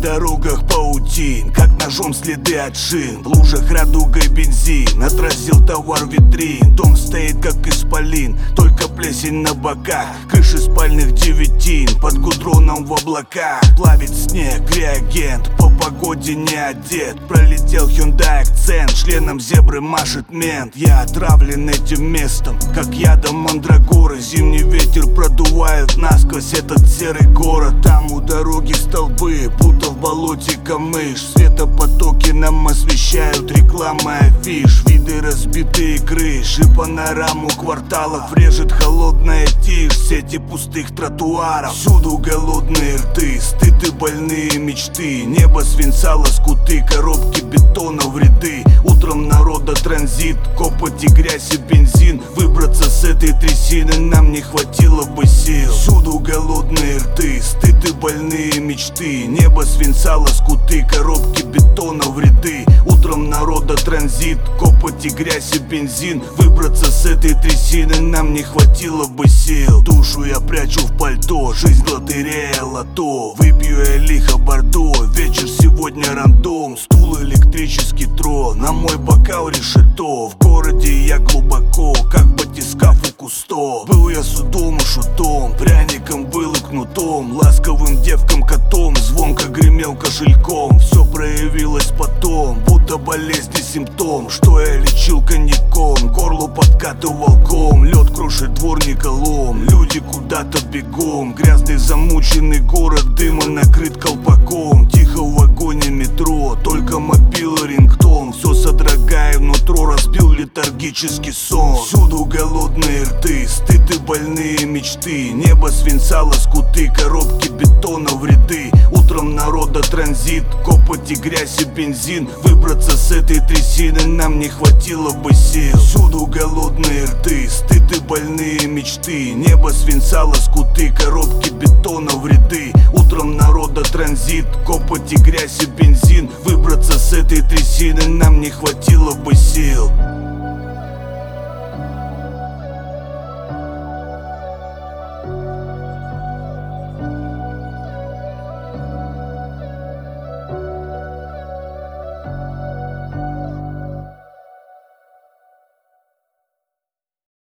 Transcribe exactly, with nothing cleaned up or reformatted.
дорогах паутин, как ножом следы от шин. В лужах радугой бензин отразил товар витрин. Дом стоит как исполин, только плесень на боках. Крыши спальных девятин под гудроном в облаках. Плавит снег, реагент, по погоде не одет. Пролетел Hyundai Accent, членом зебры машет мент. Я отравлен этим местом, как ядом мандрагоры. Зимний ветер продувает насквозь этот серый город. Там у дороги столбы, будто в болоте камыш. Светопотоки нам освещают рекламы афиш. Виды разбитые крыши, панораму кварталов режет холодная тишь. Сети пустых тротуаров, всюду голодные рты, стыд и больные мечты. Небо свинца, лоскуты, коробки бетона в ряды. Утром народа транзит, копоть и грязь и бензин. Выбраться с этой трясины нам не хватило бы сил. Всюду голодные рты, стыд и больные мечты. Небо свинца, лоскуты, коробки бетона в ряды. Утром народа транзит, копоть и грязь и бензин. Выбраться с этой трясины нам не хватило бы сил. Душу я прячу в пальто, жизнь лотерея, лото. Выпью я лихо бордо, вечер сегодня рандом. Стул, электрический трон, на мой бокал решето. В городе я глубоко, как батискаф у Кусто. Был я судом и шутом, пряником был и кнутом. Ласковым девкам котом, звонко гремел кошельком. Все проявилось потом, будто болезнь и симптом. Что я лечил коньяком, горло подкатывал ком. Лед крушит дворника лом, люди куда-то бегом. Грязный замученный город, дыма накрыт колпаком. Тихо в вагоне метро, только мобила рингтон. Все содрогая внутро, разбил летаргический сон. Всюду голодные рты, стыд и больные мечты. Небо свинца, лоскуты, коробки бетона в ряды. Утром народа транзит, копоть и грязь и бензин. Выбраться с этой трясины нам не хватило бы сил. Всюду голодные рты, стыд и больные мечты. Небо свинца, лоскуты, коробки бетона в ряды. Утром народа транзит, копоть и грязь и бензин. Выбраться с этой трясины нам не хватило бы сил.